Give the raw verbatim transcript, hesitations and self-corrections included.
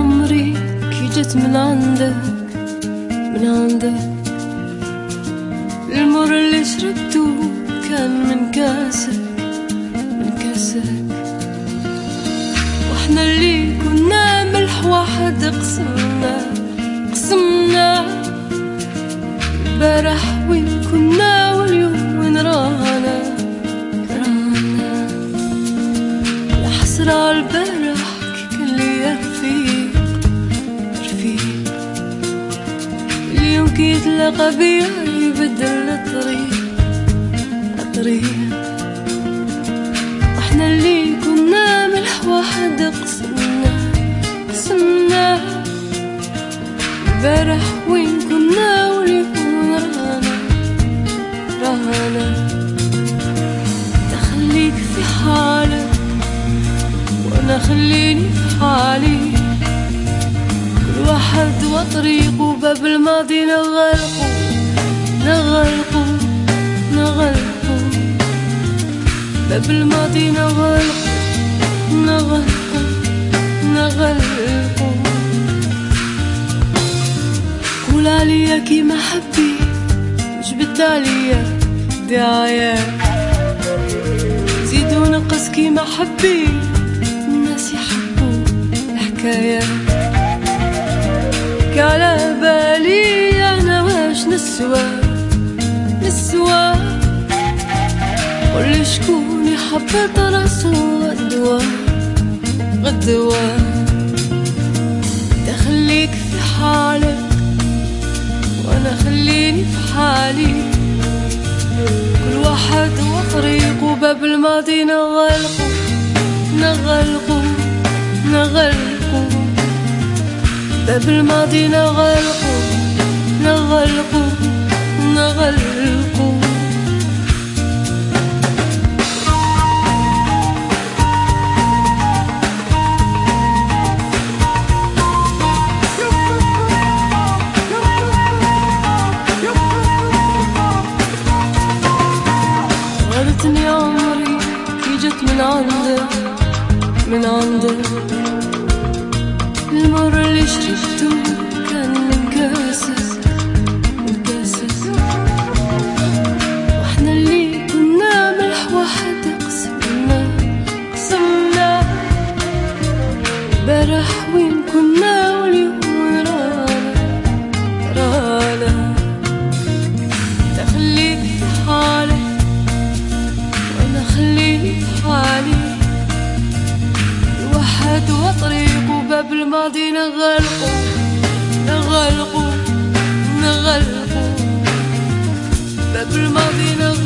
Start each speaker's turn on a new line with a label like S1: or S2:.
S1: عمري كي جت من عندك من عندك. المر اللي شربته كان من كاسك من كاسك. واحنا اللي كنا ملح واحد قسمنا قسمنا. البارح وين كنا واليوم وين رانا رانا. يا حسرة البارح كي كان ليا رفيق رفيق. اليوم كي يتلاقى بيا يبدل الطريق الطريق. واحنا اللي كنا ملح واحد قسمنا قسمنا. البارح وين كنا واليوم رانا رانا. تخليك في حالك وانا خليني في حالي. كل واحد وطريقه باب الماضي نغلقه نغلقه نغلقه. باب الماضي نغلقه نغلقه نغلقه. قول عليا كيما حبيت جبت عليا دعايات. زيد ونقص كيما حبيت الناس يحبوا الحكايات. على بالي انا واش نسوى نسوى. قولي شكون يحبط راسو غدوة غدوة. تخليك في حالك وانا خليني في حالي. كل واحد وطريقه باب الماضي نغلقه نغلقه نغلقه. باب الماضي نغلقه نغلقه نغلقه. غلطني عمري كي جت من عندك من عندك. المر اللي شربته كان من كاسك من كاسك. واحنا اللي كنا ملح واحد قسمنا قسمنا. البارح وين كنا واليوم وين رانا رانا. تخليك في حالك وانا خليني في حالي. واحد وطريقه باب الماضي نغلقه نغلقه نغلقه. باب الماضي نغلقه